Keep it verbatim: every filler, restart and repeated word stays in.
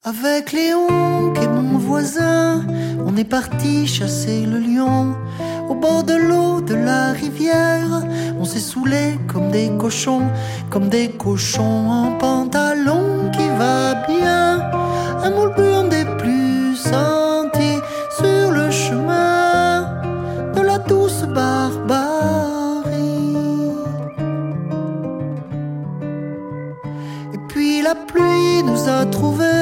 Avec Léon, qui est mon voisin, on est parti chasser le lion. Au bord de l'eau de la rivière, on s'est saoulés comme des cochons, comme des cochons en pantalon qui va bien. Un moule buant des plus sentis sur le chemin de la douce barbarie. Et puis la pluie nous a trouvés